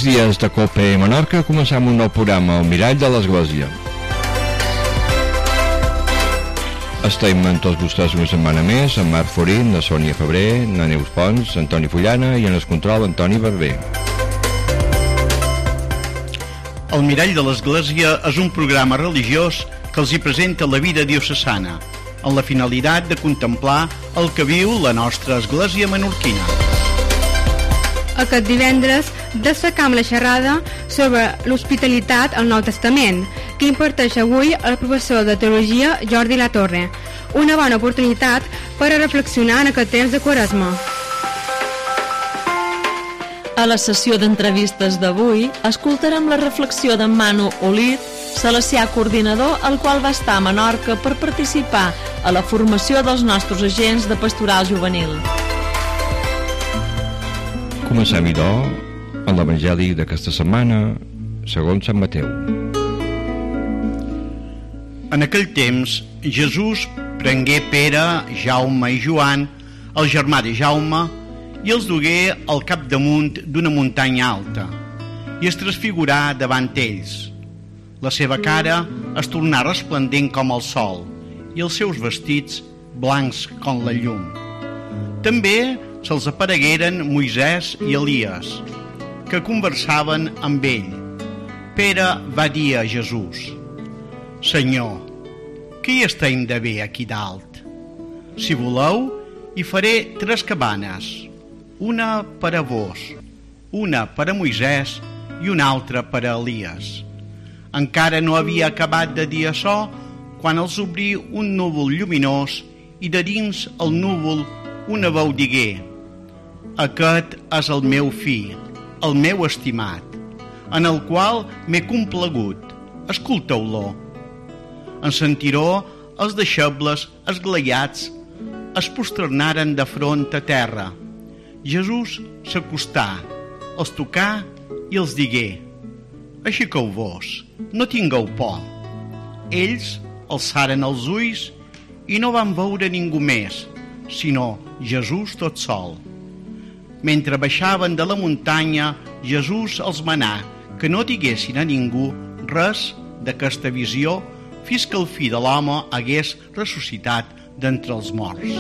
Amics, dies de Copa i Menorca, començam un nou programa, El Mirall de l'Església. Estem amb tots vostès una setmana més, amb Marc Forín, la Sònia Febrer, la Neus Pons, Antoni Fullana i en el control Antoni Barber. El Mirall de l'Església és un programa religiós que els hi presenta la vida diocesana, amb la finalitat de contemplar el que viu la nostra església menorquina. Aquest divendres destacam la xerrada sobre l'hospitalitat al Nou Testament, que imparteix avui el professor de teologia Jordi Latorre. Una bona oportunitat per a reflexionar en aquest temps de Quaresma. A la sessió d'entrevistes d'avui escoltarem la reflexió d'en Manu Olit, salesià coordinador, el qual va estar a Menorca per participar a la formació dels nostres agents de pastoral juvenil. Comencem, idò, en l'Evangeli d'aquesta setmana, segons Sant Mateu. En aquell temps, Jesús prengué Pere, Jaume i Joan, el germà de Jaume, i els dugué al capdamunt d'una muntanya alta, i es transfigurà davant ells. La seva cara es tornà resplendent com el sol, i els seus vestits blancs com la llum. També se'ls aparegueren Moisès i Elies, que conversaven amb ell. Pere va dir a Jesús: Senyor, què hi estem de bé aquí dalt? Si voleu, hi faré 3 cabanes, una per a vos, una per a Moisès i una altra per a Elies. Encara no havia acabat de dir açò quan els obrí un núvol lluminós i de dins el núvol una veu digué: Aquest és el meu fill, el meu estimat, en el qual m'he complagut. Escolteu-lo. En sentir-ho, els deixebles, esglaiats, es prosternaren de front a terra. Jesús s'acostà, els tocà i els digué: Aixequeu-vos, no tingueu por. Ells alçaren els ulls i no van veure ningú més, sinó Jesús tot sol. Mentre baixaven de la muntanya, Jesús els manà que no diguessin a ningú res d'aquesta visió fins que el fill de l'home hagués ressuscitat d'entre els morts.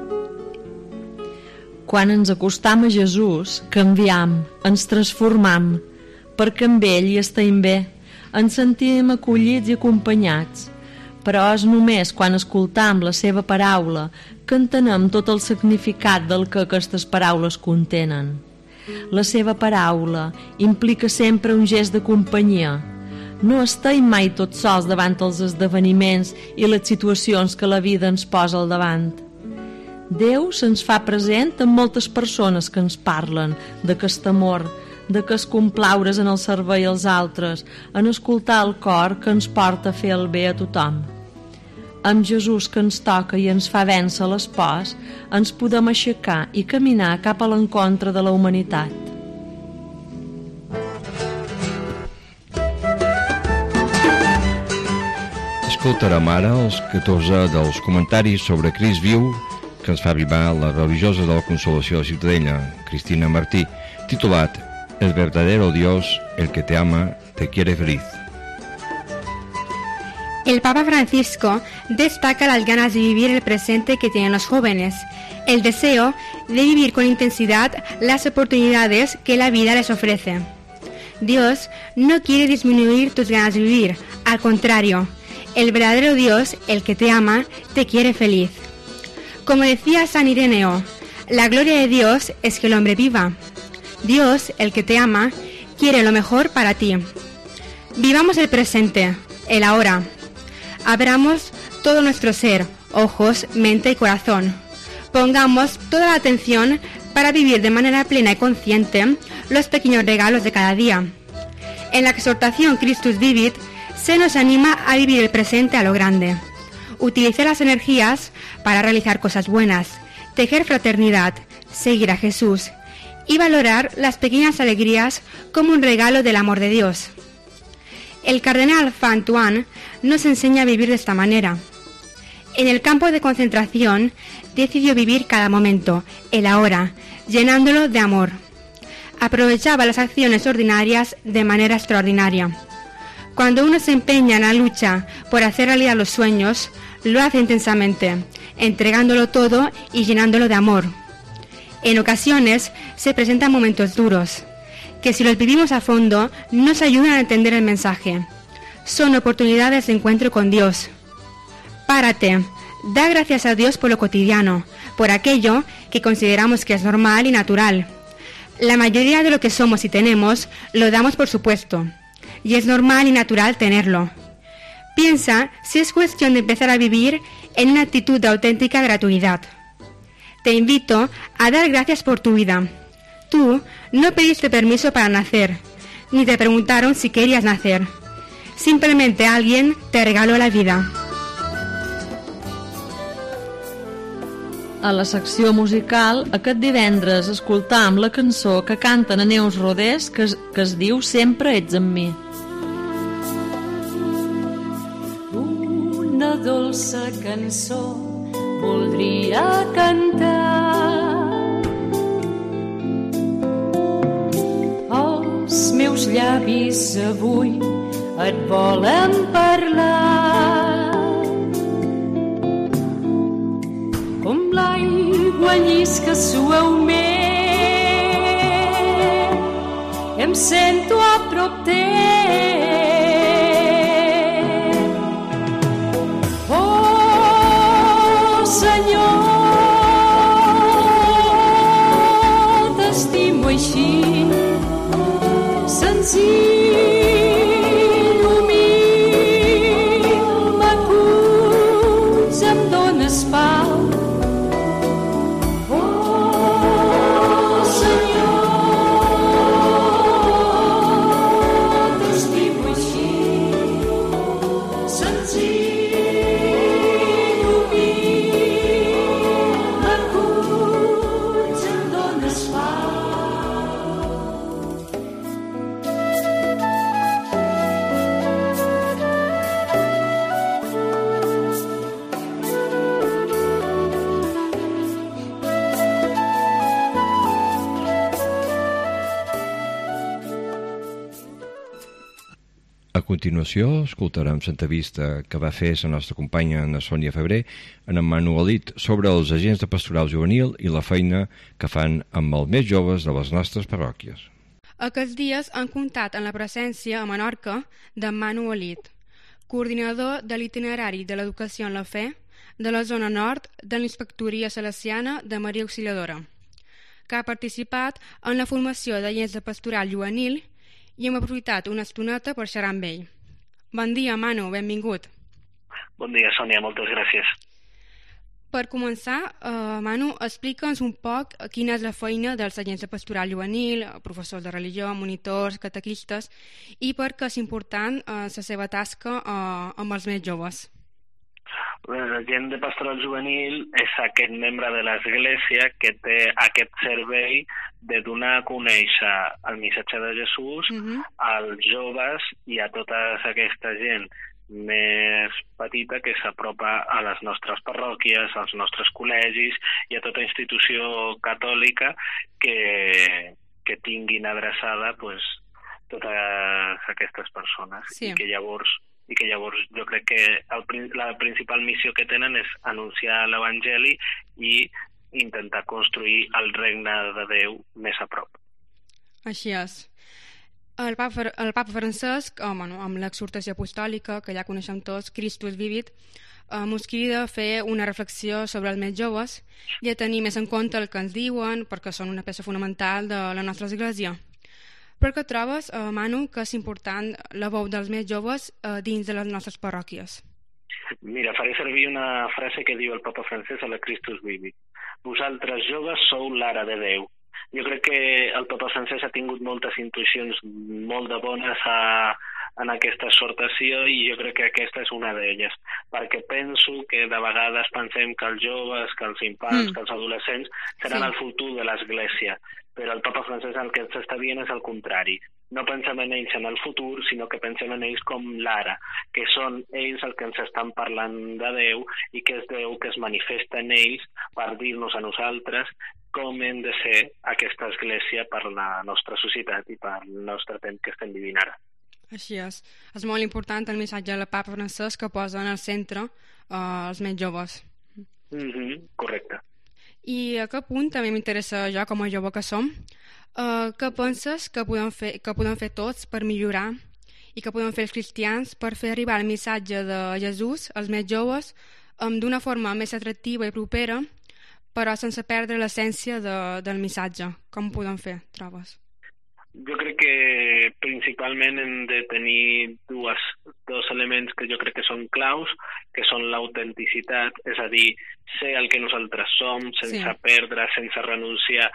Quan ens acostam a Jesús, canviam, ens transformam, perquè amb ell hi estem bé, ens sentim acollits i acompanyats. Però és només quan escoltam la seva paraula que entenem tot el significat del que aquestes paraules contenen. La seva paraula implica sempre un gest de companyia. No estem mai tots sols davant els esdeveniments i les situacions que la vida ens posa al davant. Déu se'ns fa present amb moltes persones que ens parlen d'aquest amor, d'aquest complaure's en el servei als altres, en escoltar el cor que ens porta a fer el bé a tothom. Amb Jesús que ens toca i ens fa vèncer les pors, ens podem aixecar i caminar cap a l'encontre de la humanitat. Escoltarem ara els 14 dels comentaris sobre Crist viu que ens fa arribar la religiosa de la Consolació de Ciutadella, Cristina Martí, titulat El verdadero Dios, el que te ama, te quiere feliz. El Papa Francisco destaca las ganas de vivir el presente que tienen los jóvenes, el deseo de vivir con intensidad las oportunidades que la vida les ofrece. Dios no quiere disminuir tus ganas de vivir, al contrario, el verdadero Dios, el que te ama, te quiere feliz. Como decía San Ireneo, la gloria de Dios es que el hombre viva. Dios, el que te ama, quiere lo mejor para ti. Vivamos el presente, el ahora. Abramos todo nuestro ser, ojos, mente y corazón. Pongamos toda la atención para vivir de manera plena y consciente los pequeños regalos de cada día. En la exhortación Christus Vivit se nos anima a vivir el presente a lo grande. Utiliza las energías para realizar cosas buenas, tejer fraternidad, seguir a Jesús y valorar las pequeñas alegrías como un regalo del amor de Dios. El cardenal Antoine nos enseña a vivir de esta manera. En el campo de concentración decidió vivir cada momento, el ahora, llenándolo de amor. aprovechaba las acciones ordinarias de manera extraordinaria. Cuando uno se empeña en la lucha por hacer realidad los sueños, lo hace intensamente, entregándolo todo y llenándolo de amor. En ocasiones se presentan momentos duros, que si los vivimos a fondo nos ayudan a entender el mensaje. Son oportunidades de encuentro con Dios. Párate, da gracias a Dios por lo cotidiano, por aquello que consideramos que es normal y natural. La mayoría de lo que somos y tenemos lo damos por supuesto, y es normal y natural tenerlo. Piensa si es cuestión de empezar a vivir en una actitud de auténtica gratuidad. Te invito a dar gracias por tu vida. Tú no pediste permiso para nacer, ni te preguntaron si querías nacer. Simplemente alguien te regaló la vida. A la secció musical, aquest divendres escoltam la cançó que canten a Neus Rodés que es diu Sempre ets amb mi. Una dolça cançó voldria cantar. Els meus llavis avui et volen parlar. Com l'aigua llisca suaument, em sento a prop teu. Oh, Senyor, t'estimo així, senzill. A continuació, escoltarem l'entrevista que va fer la nostra companya Ana Sònia Febrer en Manuelit sobre els agents de pastoral juvenil i la feina que fan amb els més joves de les nostres parròquies. Aquests dies han comptat en la presència a Menorca de Manuelit, coordinador de l'itinerari de l'educació en la fe de la zona nord de l'Inspectoria Salesiana de Maria Auxiliadora, que ha participat en la formació d'agents de pastoral juvenil i hem aprofitat una estoneta per xerrar amb ell. Bon dia, Manu, benvingut. Bon dia, Sònia, moltes gràcies. Per començar, Manu, explica'ns un poc quina és la feina dels agents de pastoral juvenil, professors de religió, monitors, catequistes, i per què és important la seva tasca amb els més joves. L'agent de pastoral juvenil és aquest membre de l'Església que té aquest servei de donar a conèixer el missatge de Jesús als joves i a tota aquesta gent més petita que s'apropa a les nostres parròquies, als nostres col·legis i a tota institució catòlica que tinguin adreçada totes aquestes persones. Sí. I que llavors jo crec que la principal missió que tenen és anunciar l'Evangeli i intentar construir el regne de Déu més a prop. Així és. El papa Francesc, amb l'exhortació apostòlica, que ja coneixem tots, Christus Vivit, mos crida a fer una reflexió sobre els més joves i a tenir més en compte el que ens diuen, perquè són una peça fonamental de la nostra església. Per què trobes, Manu, que és important la veu dels més joves dins de les nostres parròquies? Mira, faré servir una frase que diu el papa Francesc a la Christus Vivit. Vosaltres joves sou l'ara de Déu. Jo crec que el papa Francesc ha tingut moltes intuïcions molt de bones en aquesta exhortació i jo crec que aquesta és una d'elles, perquè penso que de vegades pensem que els joves, que els infants, que els adolescents seran el futur de l'Església, però el papa Francesc el que ens està dient és el contrari. No pensem en ells en el futur, sinó que pensem en ells com l'ara, que són ells el que ens estan parlant de Déu i que és Déu que es manifesta en ells per dir-nos a nosaltres com hem de ser aquesta església per la nostra societat i per el nostre temps que estem vivint ara. Així és. És molt important el missatge del papa Francesc que posa en el centre els més joves. Correcte. I a què punt també m'interessa jo, com a jove que som, què penses que podem fer tots per millorar i que podem fer els cristians per fer arribar el missatge de Jesús als més joves d'una forma més atractiva i propera, però sense perdre l'essència del missatge? Com ho podem fer, trobes? Jo crec que principalment hem de tenir dos elements que jo crec que són claus, que són l'autenticitat, és a dir, ser el que nosaltres som, sense perdre, sense renunciar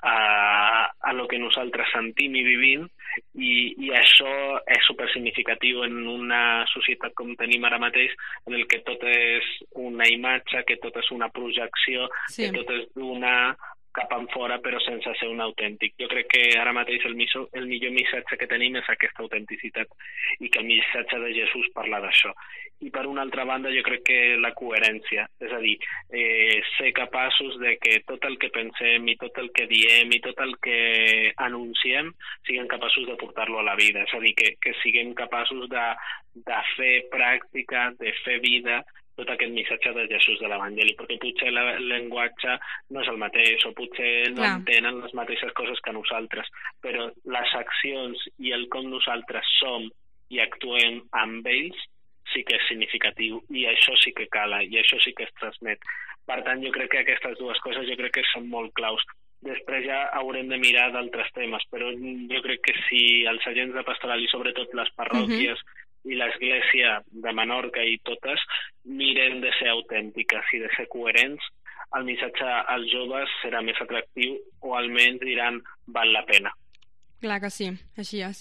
a lo que nosaltres sentim i vivim, i això és supersignificatiu en una societat com tenim ara mateix, en el que tot és una imatge, que tot és una projecció, que tot és d'una cap enfora però sense ser un autèntic. Jo crec que ara mateix el millor missatge que tenim és aquesta autenticitat i que el missatge de Jesús parla d'això. I per una altra banda jo crec que la coherència, és a dir, ser capaços de que tot el que pensem i tot el que diem i tot el que anunciem siguem capaços de portar-lo a la vida, és a dir, que siguem capaços de fer pràctica, de fer vida tot aquest missatge de Jesús de l'Evangeli, perquè potser el llenguatge no és el mateix, o potser no entenen les mateixes coses que nosaltres, però les accions i el com nosaltres som i actuem amb ells sí que és significatiu, i això sí que cala, i això sí que es transmet. Per tant, jo crec que aquestes dues coses jo crec que són molt claus. Després ja haurem de mirar d'altres temes, però jo crec que si els agents de pastoral i sobretot les parròquies i l'Església de Menorca i totes miren de ser autèntiques i de ser coherents, el missatge als joves serà més atractiu o almenys diran val la pena. Clar que sí, així és.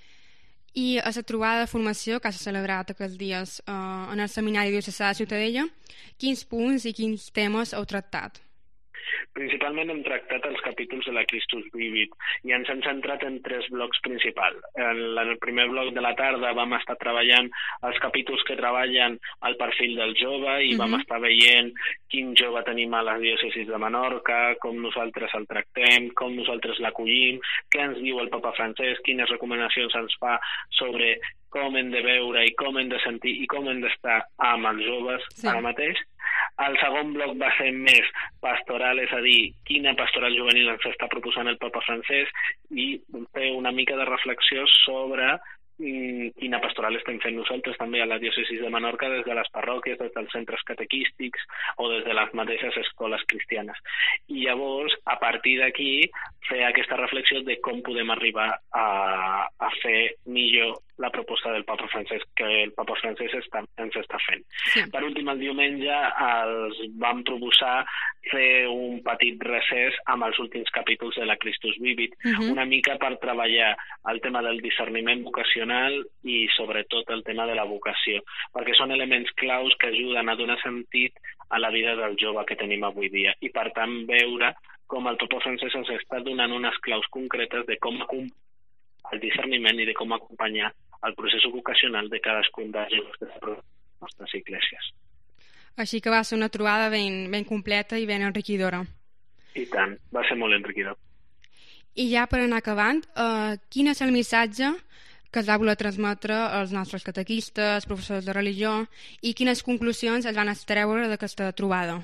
I a la trobada de formació que s'ha celebrat aquests dies en el Seminari Diocesà de Ciutadella, quins punts i quins temes heu tractat? Principalment hem tractat els capítols de la Christus Vivit i ens hem centrat en 3 blocs principals. En el primer bloc de la tarda vam estar treballant els capítols que treballen el perfil del jove i vam estar veient quin jove tenim a la diòcesis de Menorca, com nosaltres el tractem, com nosaltres l'acollim, què ens diu el papa Francesc, quines recomanacions ens fa sobre com hem de veure i com hem de sentir i com hem d'estar amb els joves ara mateix. El segon bloc va ser més pastoral, és a dir, quina pastoral juvenil ens està proposant el papa Francesc i fer una mica de reflexió sobre quina pastoral estem fent nosaltres també a la diòcesis de Menorca des de les parròquies, des dels centres catequístics o des de les mateixes escoles cristianes. I llavors, a partir d'aquí, fer aquesta reflexió de com podem arribar a fer millor la proposta del papa Francesc, que el papa Francesc ens està fent. Per últim, el diumenge els vam proposar fer un petit recés amb els últims capítols de la Christus Vivit, una mica per treballar el tema del discerniment vocacional i sobretot el tema de la vocació, perquè són elements claus que ajuden a donar sentit a la vida del jove que tenim avui dia i per tant veure com el papa Francesc ens està donant unes claus concretes de com el discerniment i de com acompanyar el procés vocacional de cadascun dels joves de les nostres esglésies. Així que va ser una trobada ben completa i ben enriquidora. I tant, va ser molt enriquidor. I ja per anar acabant, quin és el missatge que es va voler transmetre als nostres catequistes, professors de religió, i quines conclusions es van extreure d'aquesta trobada?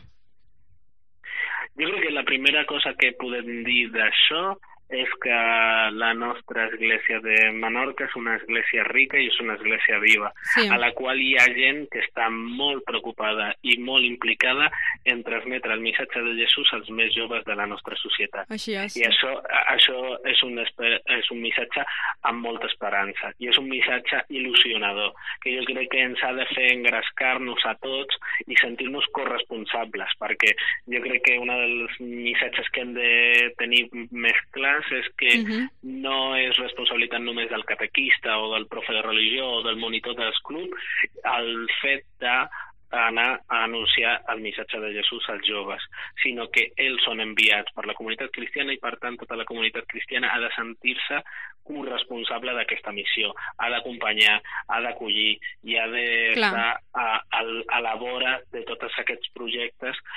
Jo crec que la primera cosa que podem dir d'això és que la nostra església de Menorca és una església rica i és una església viva, a la qual hi ha gent que està molt preocupada i molt implicada en transmetre el missatge de Jesús als més joves de la nostra societat. Així és. I això és un missatge amb molta esperança i és un missatge il·lusionador, que jo crec que ens ha de fer engrescar-nos a tots i sentir-nos corresponsables, perquè jo crec que un dels missatges que hem de tenir més clars és que no és responsabilitat només del catequista o del profe de religió o del monitor del club el fet d'anar a anunciar el missatge de Jesús als joves, sinó que ells són enviats per la comunitat cristiana i per tant tota la comunitat cristiana ha de sentir-se corresponsable d'aquesta missió, ha d'acompanyar, ha d'acollir i ha d'estar a la vora de tots aquests projectes que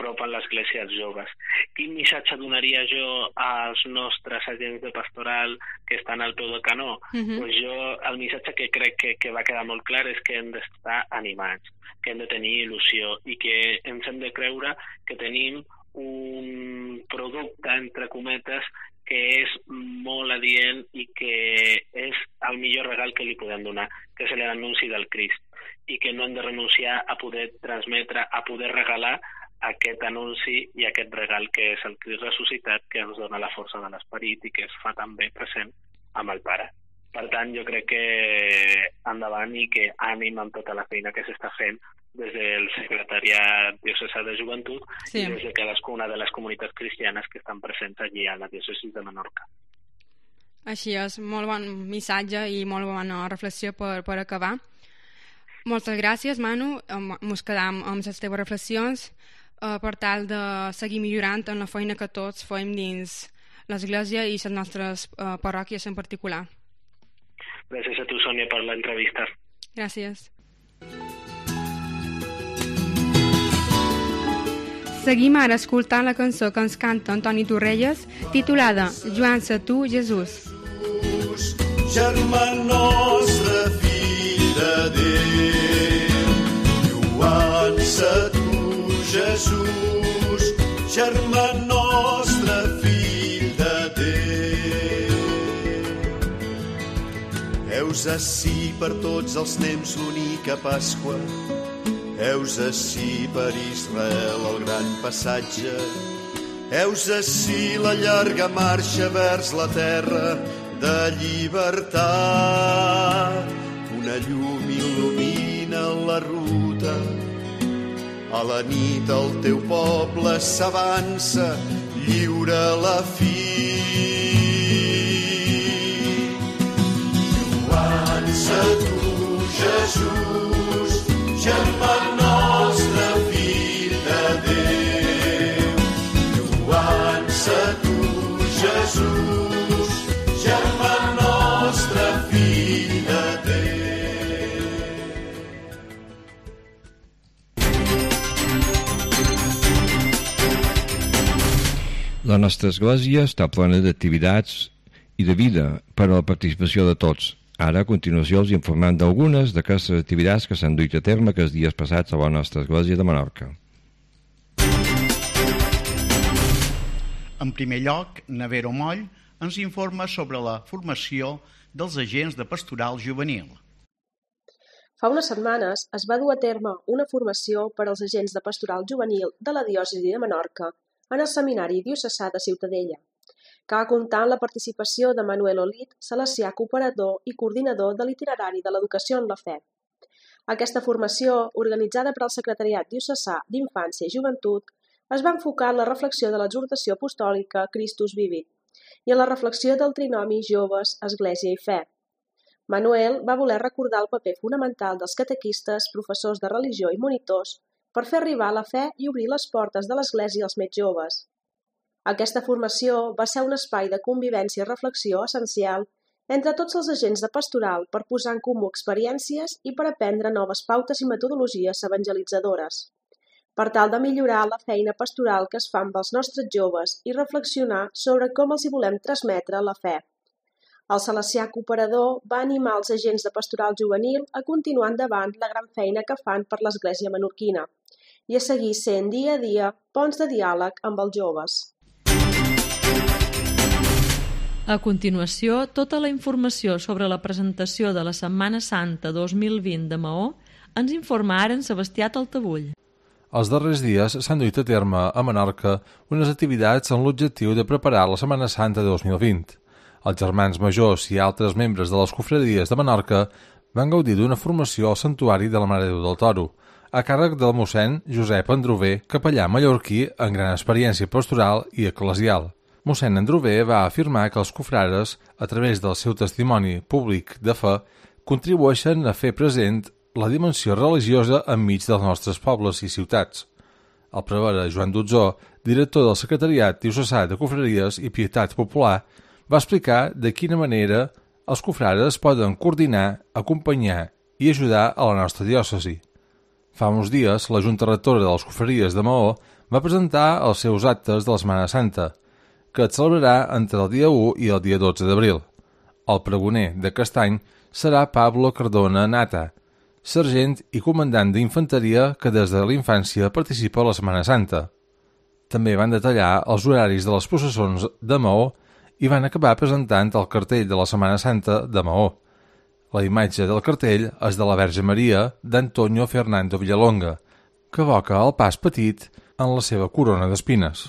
apropen l'Església als joves. Quin missatge donaria jo als nostres agents de pastoral que estan al peu del canó? Pues jo el missatge que crec que va quedar molt clar és que hem d'estar animats, que hem de tenir il·lusió i que ens hem de creure que tenim un producte, entre cometes, que és molt adient i que és el millor regal que li podem donar, que és l'anunci del Crist, i que no hem de renunciar a poder transmetre, a poder regalar aquest anunci i aquest regal que és el Crist ressuscitat, que ens dona la força de l'esperit i que es fa també present amb el Pare. Per tant, jo crec que endavant i que ànim amb tota la feina que s'està fent des del Secretariat Diocesà de Joventut i des de cadascuna de les comunitats cristianes que estan presents allí a la diòcesi de Menorca. Així és, molt bon missatge i molt bona reflexió per acabar. Moltes gràcies, Manu. Ens quedam amb les teves reflexions per tal de seguir millorant en la feina que tots fem dins l'Església i les nostres parròquies en particular. Gràcies a tu, Sònia, per l'entrevista. Gràcies. Seguim ara escoltant la cançó que ens canta Antoni Torrelles, titulada Joan sa tu, Jesús. Germà nostre, fill de Déu, Joan sa tu, Jesús, germà nostre, fill de Déu. Heus ací per tots els temps l'única Pasqua, heus ací per Israel el gran passatge, heus ací la llarga marxa vers la terra de llibertat. Una llum il·lumina la ruta, a la nit el teu poble s'avança, lliure a la fi. Joan sa tu, Jesús, germà nostre, fill de Déu. Joan sa tu, Jesús, germà nostre, fill de Déu. La nostra església està plena d'activitats i de vida per a la participació de tots. Ara, a continuació, els informem d'algunes d'aquestes activitats que s'han duit a terme aquests dies passats a la nostra església de Menorca. En primer lloc, Navero Moll ens informa sobre la formació dels agents de pastoral juvenil. Fa unes setmanes es va dur a terme una formació per als agents de pastoral juvenil de la diòcesi de Menorca en el Seminari Diocesà de Ciutadella, que va comptar amb la participació de Manuel Olit, salesià cooperador i coordinador de l'itinerari de l'educació en la fe. Aquesta formació, organitzada per al Secretariat Diocesà d'Infància i Joventut, es va enfocar en la reflexió de l'exhortació apostòlica Christus Vivit i en la reflexió del trinomi joves, església i fe. Manuel va voler recordar el paper fonamental dels catequistes, professors de religió i monitors per fer arribar la fe i obrir les portes de l'església als més joves. Aquesta formació va ser un espai de convivència i reflexió essencial entre tots els agents de pastoral per posar en comú experiències i per aprendre noves pautes i metodologies evangelitzadores, per tal de millorar la feina pastoral que es fa amb els nostres joves i reflexionar sobre com els hi volem transmetre la fe. El salesià cooperador va animar els agents de pastoral juvenil a continuar endavant la gran feina que fan per l'església menorquina i a seguir sent dia a dia ponts de diàleg amb els joves. A continuació, tota la informació sobre la presentació de la Setmana Santa 2020 de Maó ens informa ara en Sebastià Taltabull. Els darrers dies s'han duit a terme a Menorca unes activitats amb l'objectiu de preparar la Setmana Santa 2020. Els germans majors i altres membres de les cofradies de Menorca van gaudir d'una formació al Santuari de la Mare de Déu del Toro, a càrrec del mossèn Josep Androver, capellà mallorquí amb gran experiència pastoral i eclesial. Mossèn Androver va afirmar que els cofrares, a través del seu testimoni públic de fe, contribueixen a fer present la dimensió religiosa enmig dels nostres pobles i ciutats. El prevere Joan Dotzó, director del Secretariat Diocesà de Cofraries i Pietat Popular, va explicar de quina manera els cofrares poden coordinar, acompanyar i ajudar a la nostra diòcesi. Fa uns dies, la Junta Rectora de les Confraries de Maó va presentar els seus actes de la Setmana Santa, que es celebrarà entre el dia 1 i el dia 12 d'abril. El pregoner d'aquest any serà Pablo Cardona Nata, sergent i comandant d'infanteria que des de la infància participa a la Setmana Santa. També van detallar els horaris de les processons de Maó i van acabar presentant el cartell de la Setmana Santa de Maó. La imatge del cartell és de la Verge Maria d'Antonio Fernando Villalonga, que evoca el pas petit en la seva corona d'espines.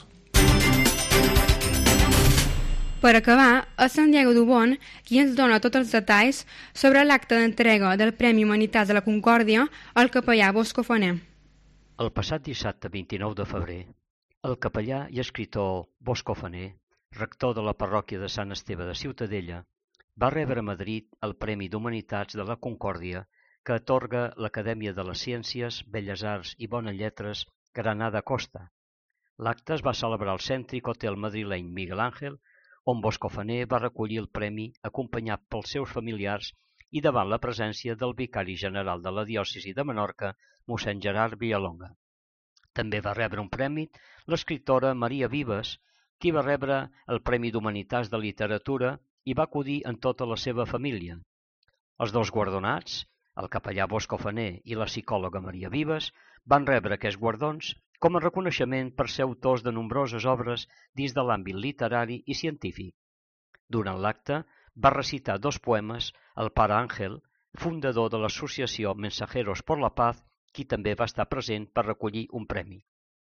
Per acabar, és Santiago Dubón qui ens dona tots els detalls sobre l'acte d'entrega del Premi Humanitats de la Concòrdia al capellà Bosco Faner. El passat dissabte 29 de febrer, el capellà i escriptor Bosco Faner, rector de la parròquia de Sant Esteve de Ciutadella, va rebre a Madrid el Premi d'Humanitats de la Concòrdia que atorga l'Acadèmia de les Ciències, Belles Arts i Bones Lletres Granada Costa. L'acte es va celebrar al cèntric hotel madrileny Miguel Ángel, on Bosco Faner va recollir el premi acompanyat pels seus familiars i davant la presència del vicari general de la diòcesi de Menorca, mossèn Gerard Villalonga. També va rebre un premi l'escriptora Maria Vives, qui va rebre el Premi d'Humanitats de Literatura i va acudir en tota la seva família. Els dos guardonats, el capellà Bosco Faner i la psicòloga Maria Vives, van rebre aquests guardons com a reconeixement per ser autors de nombroses obres dins de l'àmbit literari i científic. Durant l'acte va recitar 2 poemes el pare Àngel, fundador de l'associació Mensajeros por la Paz, qui també va estar present per recollir un premi.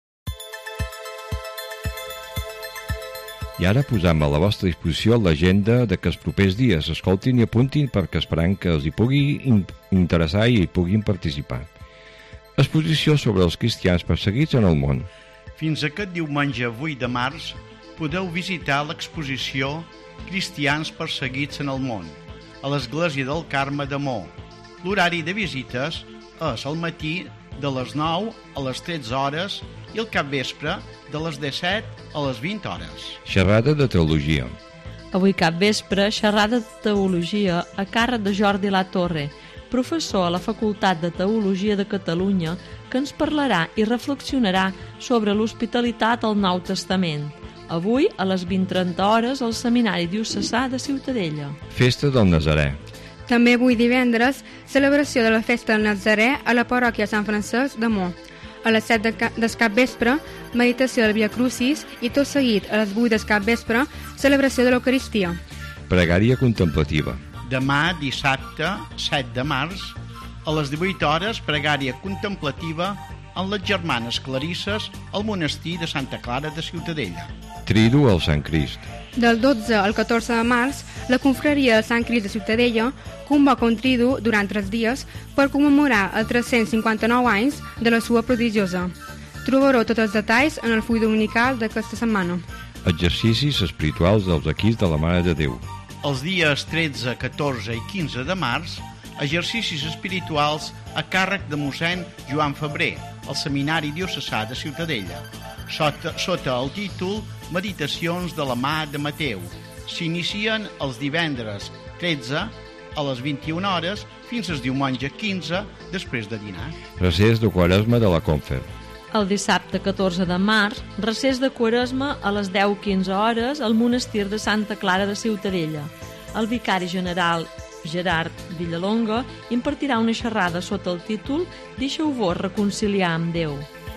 I ara posam a la vostra disposició l'agenda de que els propers dies escoltin i apuntin perquè esperant que els hi pugui interessar i hi puguin participar. Exposició sobre els cristians perseguits en el món. Fins aquest diumenge 8 de març podeu visitar l'exposició Cristians perseguits en el món a l'Església del Carme de Maó. L'horari de visites és al matí de les 9 a les 13 hores i el capvespre de les 17 a les 20 hores. Xerrada de teologia. Avui capvespre, xerrada de teologia a càrrec de Jordi Latorre, professor a la Facultat de Teologia de Catalunya, que ens parlarà i reflexionarà sobre l'hospitalitat al Nou Testament. Avui, a les 20:30 hores, al Seminari Diocesà de Ciutadella. Festa del Nazarè. També avui divendres, celebració de la Festa del Nazarè a la parròquia Sant Francesc de Maó. A les 7 del capvespre, meditació del Via Crucis i tot seguit a les 8 del capvespre, celebració de l'Eucaristia. Pregària contemplativa. Demà, dissabte, 7 de març, a les 18 hores, pregària contemplativa en les germanes clarisses al monestir de Santa Clara de Ciutadella. Trido al Sant Crist. Del 12 al 14 de març, la confraria del Sant Crist de Ciutadella convoca un trido durant 3 dies per commemorar els 359 anys de la seva prodigiosa. Trobareu tots els detalls en el full dominical d'aquesta setmana. Exercicis espirituals dels equips de la Mare de Déu. Els dies 13, 14 i 15 de març, exercicis espirituals a càrrec de mossèn Joan Febrer, al Seminari Diocesà de Ciutadella, sota el títol Meditacions de la mà de Mateu. S'inicien els divendres 13 a les 21 hores fins al diumenge 15 després de dinar. Recés de Quaresma de la Confer. El dissabte 14 de març, recés de Quaresma a les 10:15 hores al monestir de Santa Clara de Ciutadella. El vicari general Gerard Villalonga impartirà una xerrada sota el títol Deixeu-vos reconciliar amb Déu.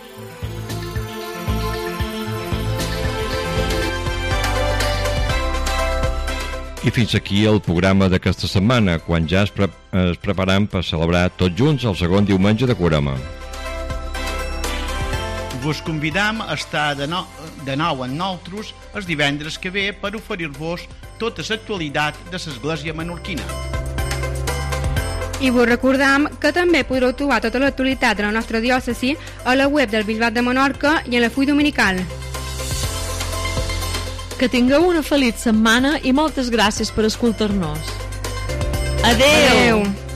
I fins aquí el programa d'aquesta setmana, quan ja es preparam per celebrar tots junts el segon diumenge de Quaresma. Vos convidam a estar de nou amb nosaltres els divendres que ve per oferir-vos tota l'actualitat de l'Església menorquina. I vos recordam que també podreu trobar tota l'actualitat de la nostra diòcesi a la web del Bisbat de Menorca i en el full dominical. Que tingueu una feliç setmana i moltes gràcies per escoltar-nos. Adeu!